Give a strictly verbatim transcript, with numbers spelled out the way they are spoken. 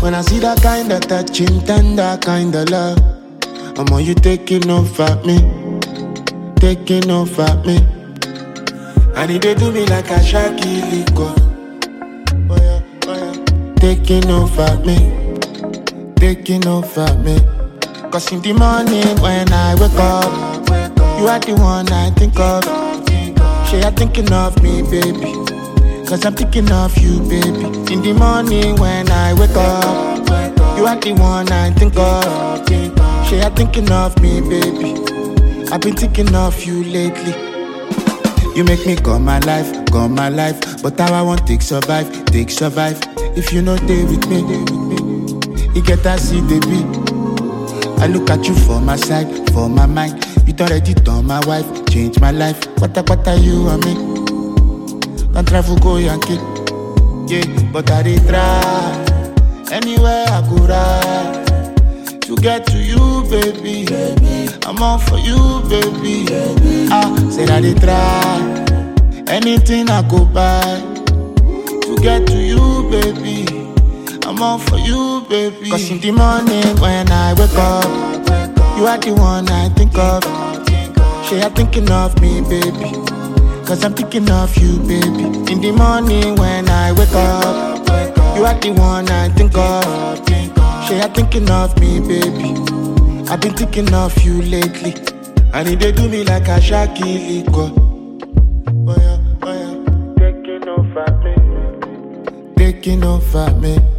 When I see that kind of touching, tender kind of love, I'm on you taking over me, taking over me. And it they do me like a Shaki liquor. Oh yeah, oh yeah. Taking over me, taking over me. Cause in the morning when I wake up, you are the one I think of. She are thinking of me, baby. Cause I'm thinking of you, baby. In the morning when I wake up, you are the one I think of. She are thinking of me, baby. I've been thinking of you lately. You make me come my life, come my life. But how I want take survive, take survive. If you know they with me, they with me. You get to see the beat. I look at you for my side, for my mind. You already done my wife, change my life. What a what are you and me? Don't travel go Yankee, yeah, but I dey try. Anywhere I go ride to get to you, baby. I'm all for you, baby. Ah, said I dey try. Anything I go buy to get to you, baby. I'm all for you, baby. Cause in the morning when I wake up, you are the one I think of. She are thinking of me, baby. Cause I'm thinking of you, baby. In the morning when I wake up, you are the one I think of. She are thinking of me, baby. I've been thinking of you lately. And it they do me like a Shaki liquor. Oh yeah, oh yeah. Taking over me, taking over me.